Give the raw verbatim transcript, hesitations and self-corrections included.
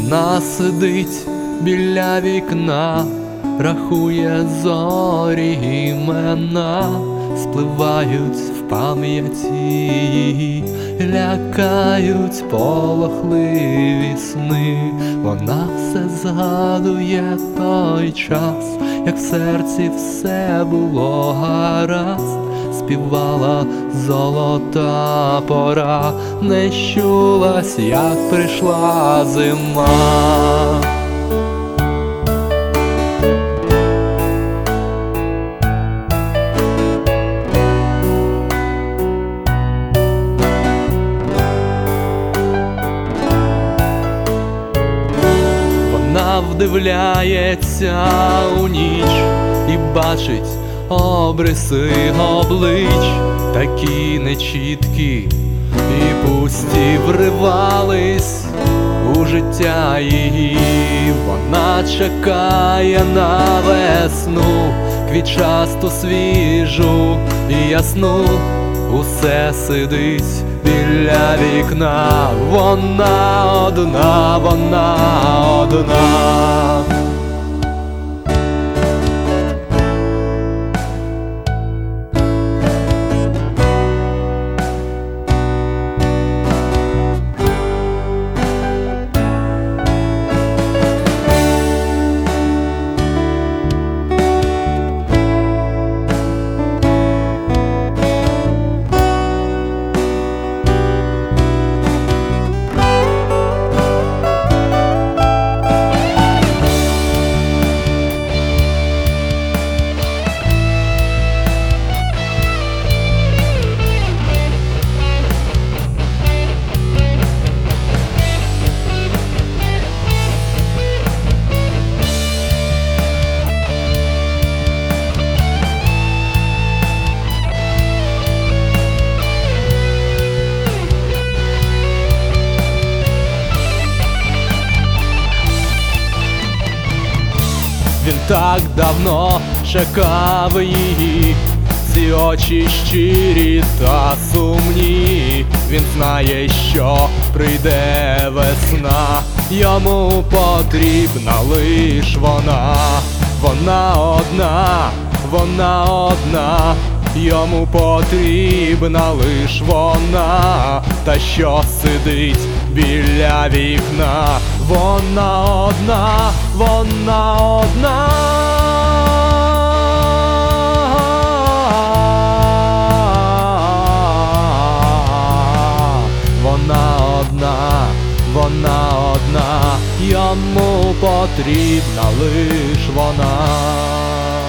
Вона сидить біля вікна, рахує зорі імена, спливають в пам'яті, лякають полохливі сни. Вона все згадує той час, як в серці все було гаразд. Співала золота пора, не чулась, як прийшла зима. Вона вдивляється у ніч і бачить обриси облич, такі нечіткі і пусті, вривались у життя її. Вона чекає на весну, квітчасту, свіжу і ясну. Усе сидить біля вікна, вона одна, вона одна. Він так давно чекав її, ці очі щирі та сумні. Він знає, що прийде весна, йому потрібна лиш вона. Вона одна, вона одна, йому потрібна лиш вона. Та що сидить біля вікна, вона одна, вона одна. Вона одна, вона одна, йому потрібна лиш вона.